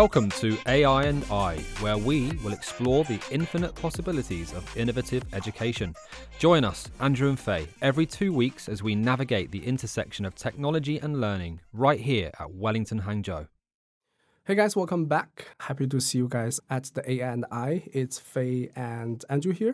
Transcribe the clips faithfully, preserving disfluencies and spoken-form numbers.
Welcome to A I and I, where we will explore the infinite possibilities of innovative education. Join us, Andrew and Faye, every two weeks as we navigate the intersection of technology and learning right here at Wellington Hangzhou. Hey guys, welcome back. Happy to see you guys at the A I and I. It's Faye and Andrew here.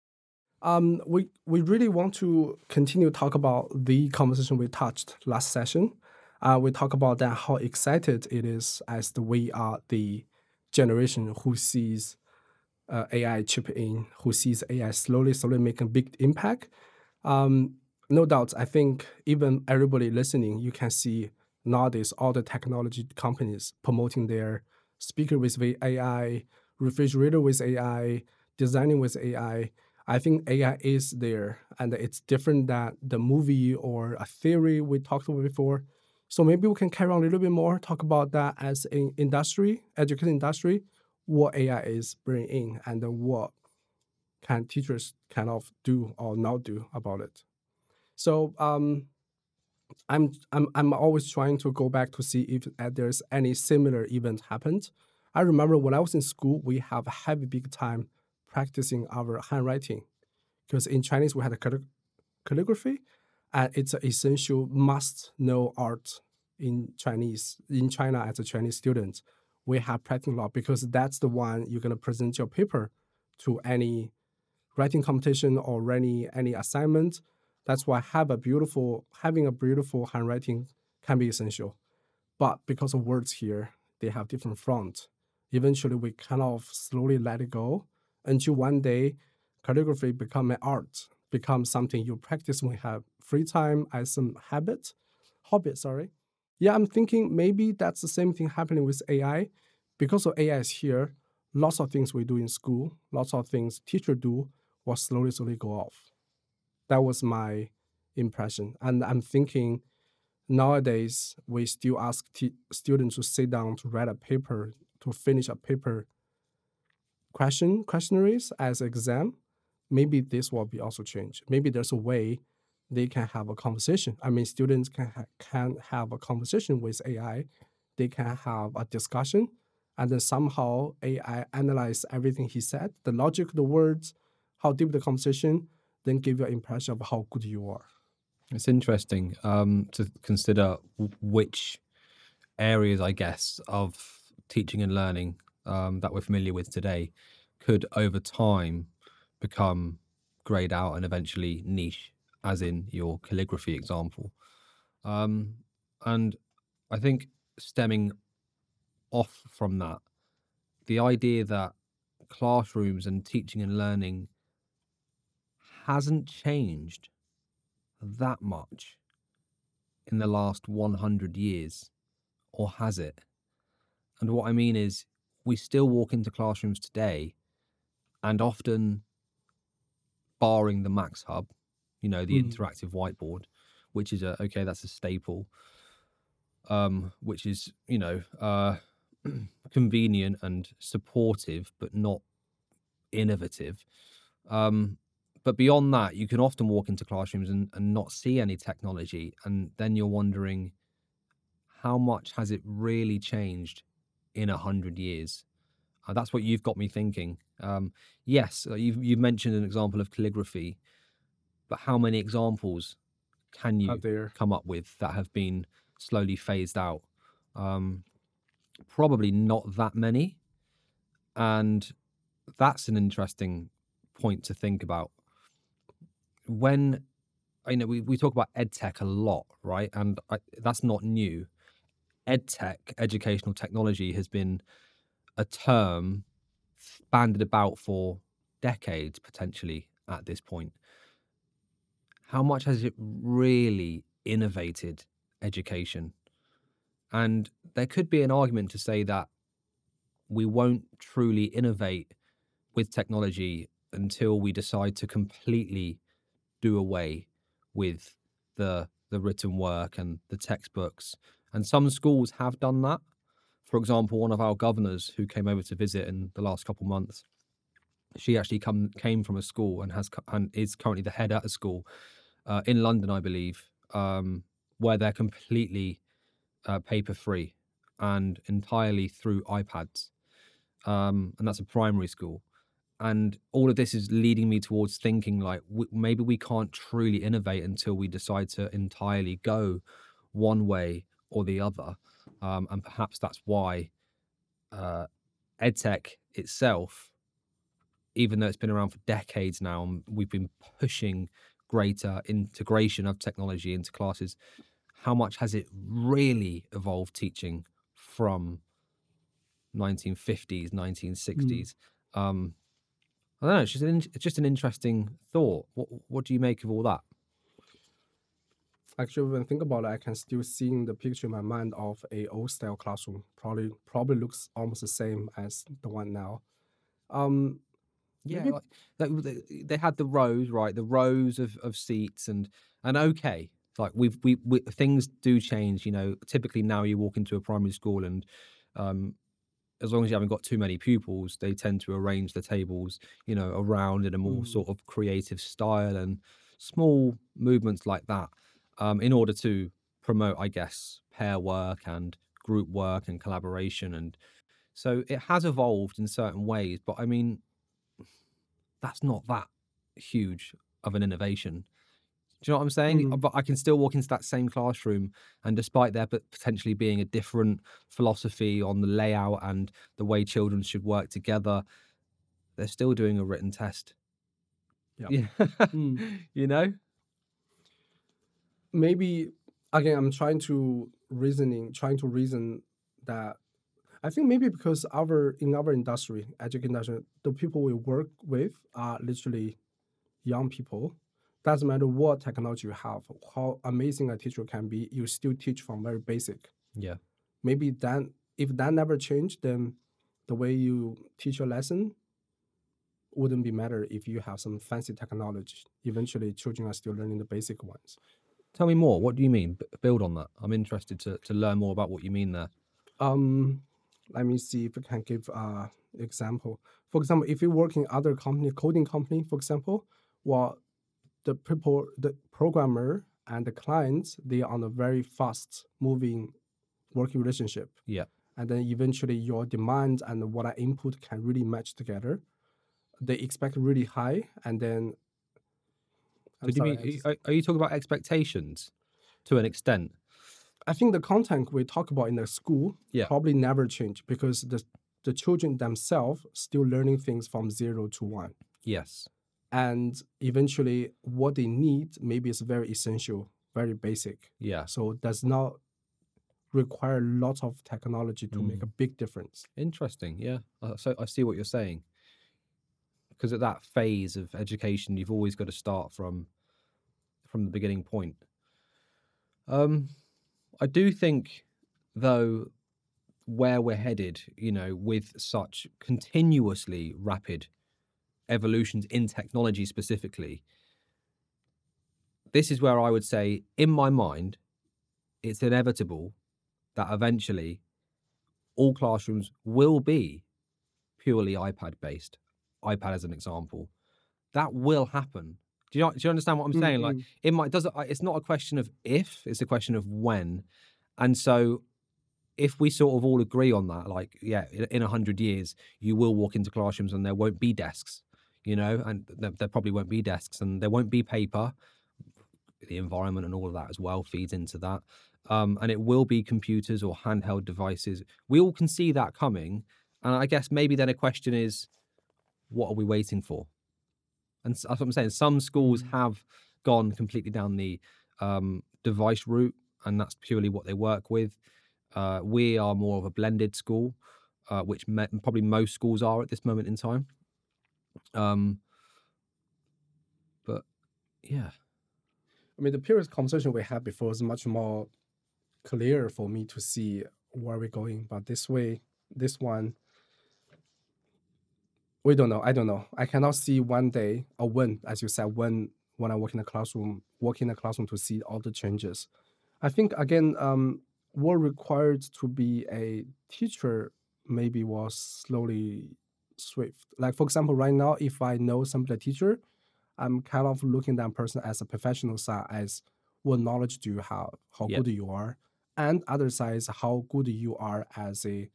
Um, we we really want to continue to talk about the conversation we touched last session. Uh, we talk about that how excited it is as the we are the generation who sees uh, A I chip in, who sees A I slowly, slowly making a big impact. Um, no doubt, I think even everybody listening, you can see nowadays all the technology companies promoting their speaker with A I, refrigerator with A I, designing with A I. I I think A I is there, and it's different than the movie or a theory we talked about before. So maybe we can carry on a little bit more, talk about that as an industry, education industry, what A I is bringing in and then what can teachers kind of do or not do about it. So um, I'm I'm I'm always trying to go back to see if uh, there's any similar event happened. I remember when I was in school, we have a heavy big time practicing our handwriting because in Chinese we had a calli- calligraphy, and it's an essential must know art in Chinese in China as a Chinese student. We have practicing a lot because that's the one you're gonna present your paper to any writing competition or any any assignment. That's why have a beautiful having a beautiful handwriting can be essential. But because of words here, they have different font. Eventually, we kind of slowly let it go until one day, calligraphy become an art, become something you practice when you have free time as some habit, hobby. Sorry. Yeah, I'm thinking maybe that's the same thing happening with A I. Because of A I is here, lots of things we do in school, lots of things teacher do will slowly, slowly go off. That was my impression. And I'm thinking nowadays we still ask t- students to sit down to write a paper, to finish a paper question questionnaires as exam. Maybe this will be also changed. Maybe there's a way they can have a conversation. I mean, students can ha- can have a conversation with A I. They can have a discussion, and then somehow A I analyze everything he said, the logic, the words, how deep the conversation, then give you an impression of how good you are. It's interesting um, to consider w- which areas, I guess, of teaching and learning um, that we're familiar with today could over time become grayed out and eventually niche, as in your calligraphy example. Um, and I think stemming off from that, the idea that classrooms and teaching and learning hasn't changed that much in the last one hundred years, or has it? And what I mean is, we still walk into classrooms today, and often, barring the Max Hub, you know, the Mm. interactive whiteboard, which is a okay, that's a staple, um, which is, you know, uh, convenient and supportive, but not innovative. Um, but beyond that, you can often walk into classrooms and, and not see any technology, and then you're wondering, how much has it really changed in a hundred years? Uh, that's what you've got me thinking. Um, yes, uh, you've, you've mentioned an example of calligraphy, but how many examples can Out you there. come up with that have been slowly phased out? Um, Probably not that many. And that's an interesting point to think about. When, you know, we, we talk about edtech a lot, right? And I, that's not new. EdTech, educational technology, has been a term bandied about for decades, potentially at this point. How much has it really innovated education? And there could be an argument to say that we won't truly innovate with technology until we decide to completely do away with the the written work and the textbooks. And some schools have done that. For example, one of our governors who came over to visit in the last couple of months, she actually come came from a school and has and is currently the head at a school uh, in London, I believe, um, where they're completely uh, paper free. and entirely through iPads. Um, and that's a primary school. And all of this is leading me towards thinking like w- maybe we can't truly innovate until we decide to entirely go one way or the other. Um, and perhaps that's why uh, edtech itself, even though it's been around for decades now, and we've been pushing greater integration of technology into classes, how much has it really evolved teaching from nineteen fifties, Mm. nineteen sixties? Um, I don't know. It's just an, it's just an interesting thought. What what do you make of all that? Actually, when I think about it, I can still see in the picture in my mind of a old style classroom. Probably probably looks almost the same as the one now. Um, Yeah, maybe like they, they they had the rows, right? The rows of, of seats, and and okay, like we've we, we things do change. You know, typically now you walk into a primary school, and um, as long as you haven't got too many pupils, they tend to arrange the tables, you know, around in a more mm, sort of creative style, and small movements like that, um, in order to promote, I guess, pair work and group work and collaboration. And so it has evolved in certain ways, but I mean, that's not that huge of an innovation. Do you know what I'm saying? mm, But I can still walk into that same classroom, and despite there but potentially being a different philosophy on the layout and the way children should work together, they're still doing a written test. yeah. Yeah. Mm. You know? Maybe again, I'm trying to reasoning, trying to reason that I think maybe because our in our industry, education industry, the people we work with are literally young people. Doesn't matter what technology you have, how amazing a teacher can be, you still teach from very basic. Yeah. Maybe then, if that never changed, then the way you teach a lesson wouldn't be matter if you have some fancy technology. Eventually, children are still learning the basic ones. Tell me more. What do you mean? B- build on that. I'm interested to to learn more about what you mean there. Um, Let me see if I can give a example. For example, if you work in other company, coding company, for example, well, the people, the programmer and the clients, they are on a very fast moving working relationship. Yeah. And then eventually your demand and what I input can really match together. They expect really high, and then So I'm do you sorry, I mean just are, are you talking about expectations to an extent? I think the content we talk about in the school Yeah. probably never change because the the children themselves still learning things from zero to one. Yes. And eventually what they need maybe is very essential, very basic. Yeah. So it does not require lots of technology to make a Mm. big difference. Interesting. Yeah. Uh, so I see what you're saying. Because at that phase of education, you've always got to start from from the beginning point. Um, I do think, though, where we're headed, you know, with such continuously rapid evolutions in technology specifically, this is where I would say, in my mind, it's inevitable that eventually all classrooms will be purely iPad based. iPad as an example. That will happen. Do you, do you understand what I'm saying? Like, Mm-mm. it might doesn't. It's not a question of if; it's a question of when. And so, if we sort of all agree on that, like, yeah, in, in a hundred years, you will walk into classrooms and there won't be desks, you know, and there, there probably won't be desks, and there won't be paper. The environment and all of that as well feeds into that, um, and it will be computers or handheld devices. We all can see that coming, and I guess maybe then a question is, what are we waiting for? And s- that's what I'm saying. Some schools Mm. have gone completely down the um, device route, and that's purely what they work with. Uh, we are more of a blended school, uh, which me- probably most schools are at this moment in time. Um, but yeah, I mean, the previous conversation we had before is much more clear for me to see where we're going. But this way, this one, we don't know. I don't know. I cannot see one day or when, as you said, when when I work in the classroom, work in the classroom to see all the changes. I think again, um, what required to be a teacher maybe was slowly swift. Like for example, right now, if I know somebody a teacher, I'm kind of looking at that person as a professional side, as what knowledge do you have, how yeah, good you are, and other side is how good you are as a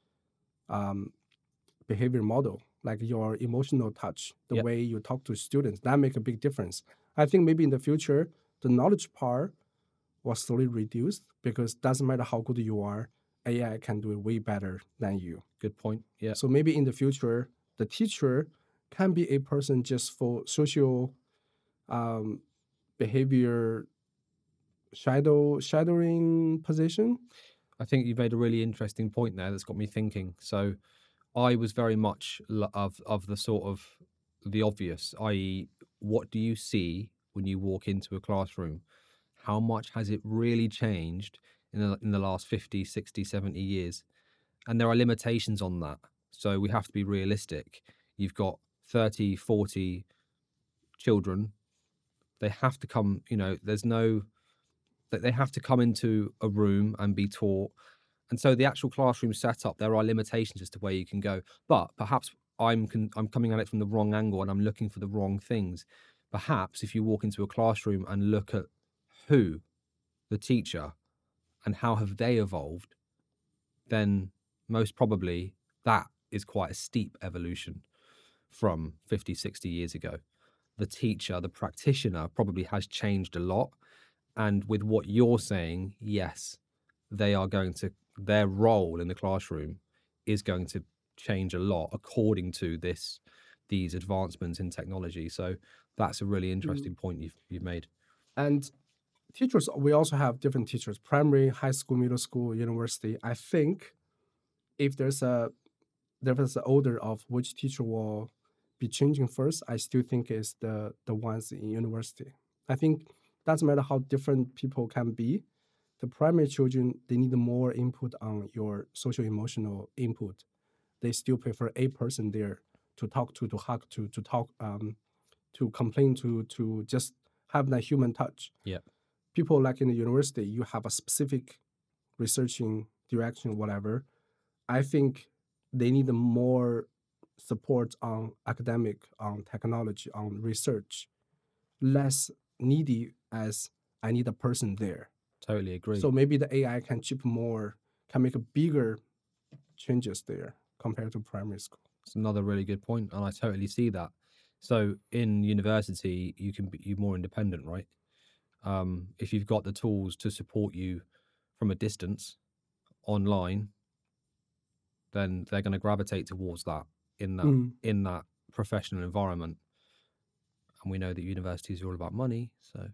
um, behavior model, like your emotional touch, the Yep. way you talk to students. That make a big difference. I think maybe in the future, the knowledge part will slowly reduce because doesn't matter how good you are, A I can do it way better than you. Good point. Yeah. So maybe in the future, the teacher can be a person just for social um, behavior shadow shadowing position. I think you've made a really interesting point there that's got me thinking. So I was very much l- of of the sort of the obvious, that is, what do you see when you walk into a classroom? How much has it really changed in the, in the last fifty, sixty, seventy years? And there are limitations on that. So we have to be realistic. You've got thirty, forty children. They have to come, you know, there's no, that they have to come into a room and be taught. And so the actual classroom setup, there are limitations as to where you can go. But perhaps I'm con- I'm coming at it from the wrong angle and I'm looking for the wrong things. Perhaps if you walk into a classroom and look at who the teacher and how have they evolved, then most probably that is quite a steep evolution from fifty, sixty years ago. The teacher, the practitioner probably has changed a lot. And with what you're saying, yes, they are going to, their role in the classroom is going to change a lot according to this, these advancements in technology. So that's a really Mm. interesting point you've you've made. And teachers, we also have different teachers, primary, high school, middle school, university. I think if there's a there's an order of which teacher will be changing first, I still think it's the the ones in university. I think doesn't matter how different people can be, the primary children, they need more input on your social emotional input. They still prefer a person there to talk to, to hug to, to talk, um, to complain to, to just have that human touch. Yeah. People like in the university, you have a specific researching direction, whatever. I think they need more support on academic, on technology, on research, less needy as I need a person there. Totally agree. So maybe the A I can chip more, can make a bigger changes there compared to primary school. It's another really good point, and I totally see that. So in university, you can be you're more independent, right? Um, if you've got the tools to support you from a distance online, then they're going to gravitate towards that in that Mm. in that professional environment. And we know that universities are all about money, so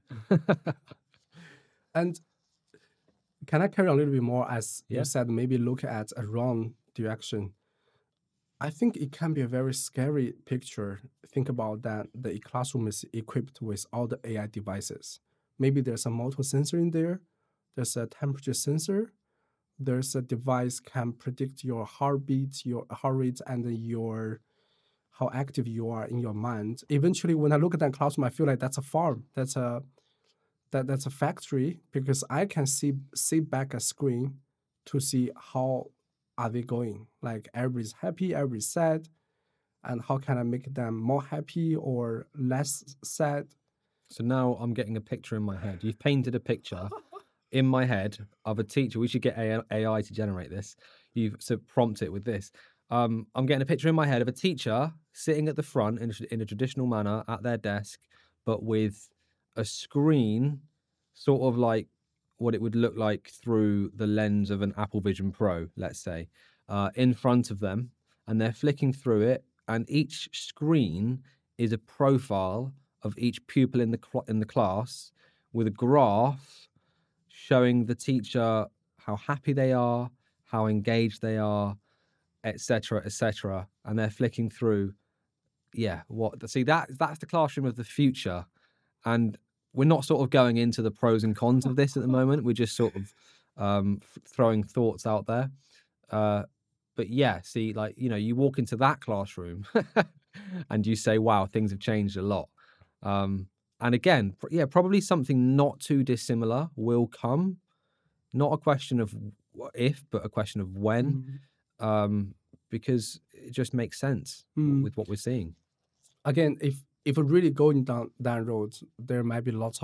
And can I carry on a little bit more as Yeah. you said, maybe look at a wrong direction? I think it can be a very scary picture. Think about that the classroom is equipped with all the A I devices. Maybe there's a motor sensor in there, there's a temperature sensor, there's a device can predict your heartbeat, your heart rate, and your how active you are in your mind. Eventually, when I look at that classroom, I feel like that's a farm. That's a that that's a factory because I can see see back a screen to see how are they going. Like everybody's happy, everybody's sad, and how can I make them more happy or less sad? So now I'm getting a picture in my head. You've painted a picture in my head of a teacher. We should get A I to generate this. You've so prompt it with this. Um, I'm getting a picture in my head of a teacher sitting at the front in a, in a traditional manner at their desk, but with a screen, sort of like what it would look like through the lens of an Apple Vision Pro, let's say, uh, in front of them, and they're flicking through it, and each screen is a profile of each pupil in the cl- in the class with a graph showing the teacher how happy they are, how engaged they are, et cetera, et cetera, and they're flicking through. Yeah, what? See, that that's the classroom of the future, and we're not sort of going into the pros and cons of this at the moment. We're just sort of um, f- throwing thoughts out there. Uh, but yeah, see, like you know, you walk into that classroom, and you say, "Wow, things have changed a lot." Um, and again, pr- yeah, probably something not too dissimilar will come. Not a question of wh- if, but a question of when, Mm. um, because it just makes sense w- Mm. with what we're seeing. Again, if if we're really going down that road, there might be lots of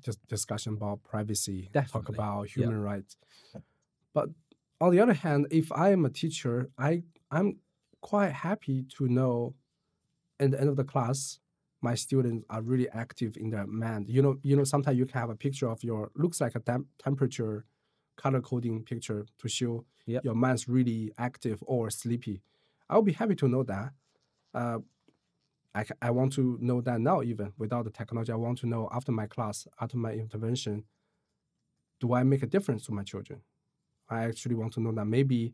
just discussion about privacy, talk Definitely. about Yeah. human rights. But on the other hand, if I am a teacher, I I'm quite happy to know at the end of the class, my students are really active in their math. You know, you know, sometimes you can have a picture of your looks like a temp- temperature, color coding picture to show Yep. your math's really active or sleepy. I'll be happy to know that. Uh, I, ca- I want to know that now, even without the technology. I want to know after my class, after my intervention, do I make a difference to my children? I actually want to know that maybe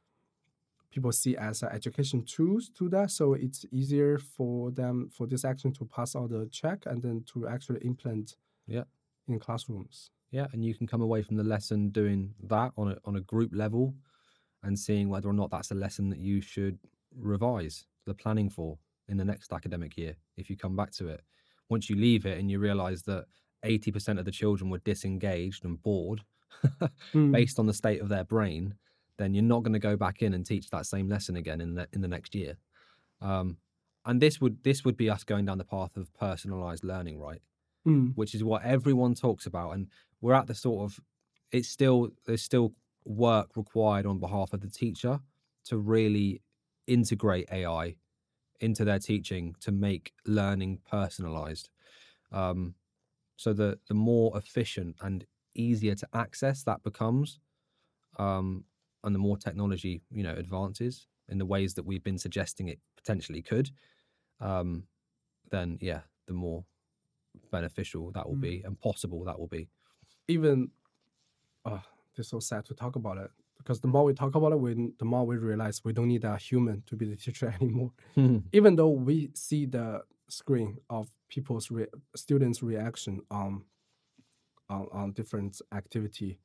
people see as a education tools to that, so it's easier for them for this action to pass out the check and then to actually implement Yeah. in classrooms. Yeah. And you can come away from the lesson doing that on a on a group level and seeing whether or not that's a lesson that you should revise the planning for in the next academic year if you come back to it. Once you leave it and you realize that eighty percent of the children were disengaged and bored Mm, based on the state of their brain, then you're not going to go back in and teach that same lesson again in the, in the next year. Um, and this would this would be us going down the path of personalized learning, right? mm, Which is what everyone talks about. And we're at the sort of, it's still, there's still work required on behalf of the teacher to really integrate A I into their teaching to make learning personalized. Um, so the, the more efficient and easier to access that becomes, um, and the more technology, you know, advances in the ways that we've been suggesting it potentially could, um, then yeah, the more beneficial that will mm. be and possible that will be. Even uh, it's so sad to talk about it because the more we talk about it, we, the more we realize we don't need a human to be the teacher anymore. Even though we see the screen of people's re- students' reaction on, on on different activity,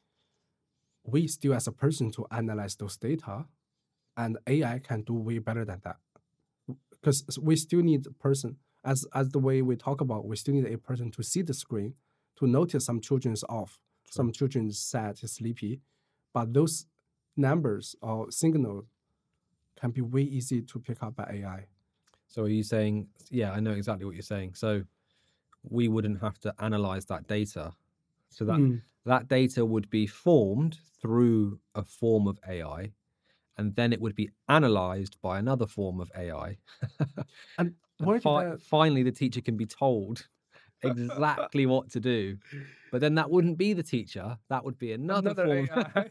we still as a person to analyze those data, and A I can do way better than that. Because we still need a person, as as the way we talk about, we still need a person to see the screen, to notice some children's off, True. some children's sad, sleepy, but those numbers or signal can be way easy to pick up by A I. So are you saying, yeah, I know exactly what you're saying. So we wouldn't have to analyze that data. So that Mm. that data would be formed through a form of A I, and then it would be analyzed by another form of A I. And And where did fi- that finally, the teacher can be told exactly what to do. But then that wouldn't be the teacher. That would be another another form. A I?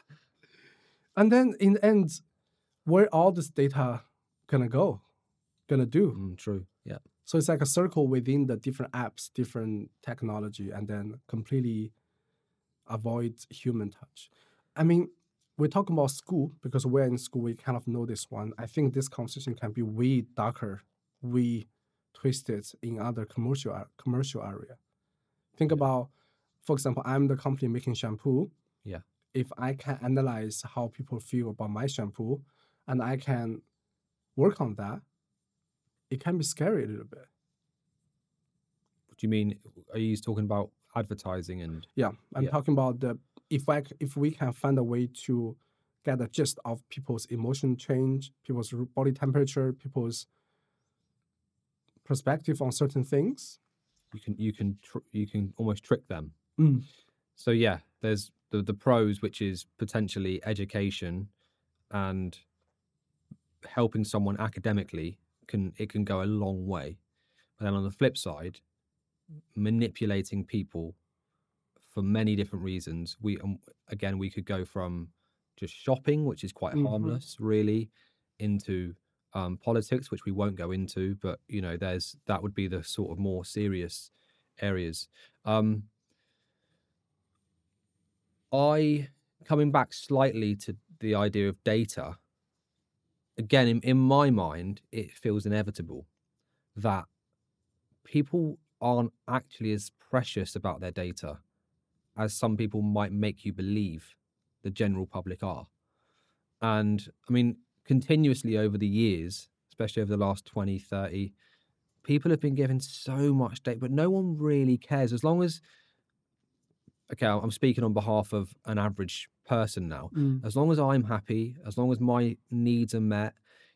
And then in the end, where all this data gonna go, gonna do? Mm, true. Yeah. So it's like a circle within the different apps, different technology, and then completely avoid human touch. I mean, we're talking about school because we're in school, we kind of know this one. I think this conversation can be way darker, way twisted in other commercial ar- commercial area. Think Yeah. about, for example, I'm the company making shampoo. Yeah. If I can analyze how people feel about my shampoo and I can work on that, it can be scary a little bit. What do you mean? Are you talking about advertising and Yeah, I'm yeah, talking about the if I c- if we can find a way to get the gist of people's emotion change, people's r- body temperature, people's perspective on certain things. you can you can tr- you can almost trick them. Mm, So yeah, there's the the pros, which is potentially education and helping someone academically can it can go a long way. But then on the flip side, manipulating people for many different reasons. We um, again we could go from just shopping, which is quite mhm. harmless, really, into um, politics, which we won't go into. But you know, there's that would be the sort of more serious areas. Um, I coming back slightly to the idea of data. Again, in, in my mind, it feels inevitable that people aren't actually as precious about their data as some people might make you believe the general public are. And I mean, continuously over the years, especially over the last twenty, thirty, people have been given so much data, but no one really cares. As long as, okay, I'm speaking on behalf of an average person now, Mm, as long as I'm happy, as long as my needs are met,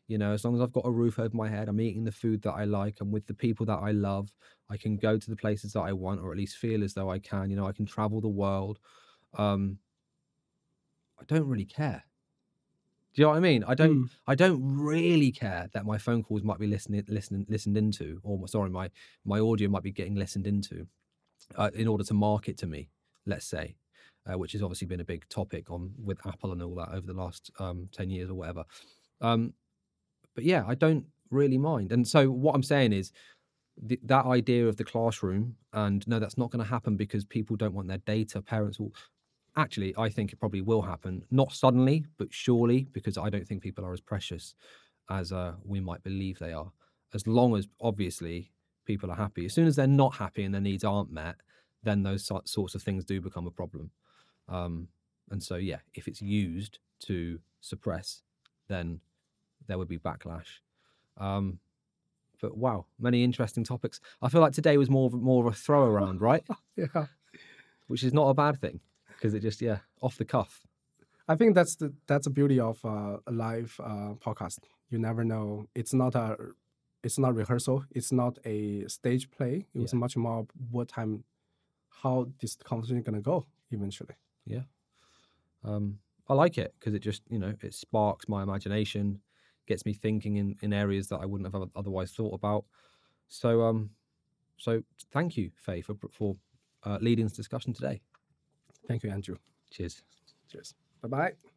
You know, as long as I've got a roof over my head, I'm eating the food that I like, I'm with the people that I love, I can go to the places that I want, or at least feel as though I can. You know, I can travel the world. Um, I don't really care. Do you know what I mean? I don't Mm, I don't really care that my phone calls might be listening listening listened into, or sorry, my my audio might be getting listened into, uh, in order to market to me, let's say, uh, which has obviously been a big topic on with Apple and all that over the last um, ten years or whatever. Um, but yeah, I don't really mind. And so what I'm saying is th- that idea of the classroom, and no, that's not going to happen because people don't want their data. Parents will actually, I think it probably will happen, not suddenly, but surely, because I don't think people are as precious as uh, we might believe they are. As long as obviously people are happy. As soon as they're not happy and their needs aren't met, then those so- sorts of things do become a problem. Um, and so, yeah, if it's used to suppress, then there would be backlash. Um, but wow, many interesting topics. I feel like today was more of, more of a throw around, right? yeah. Which is not a bad thing because it just, yeah, off the cuff. I think that's the that's the beauty of uh, a live uh, podcast. You never know. It's not a it's not rehearsal. It's not a stage play. It was Yeah, much more what time, how this conversation gonna go eventually. yeah. Um, I like it because it just, you know, it sparks my imagination, gets me thinking in, in areas that I wouldn't have otherwise thought about. So, um, so thank you, Faye, for for uh, leading this discussion today. Thank you, Andrew. Cheers. Cheers. Bye bye.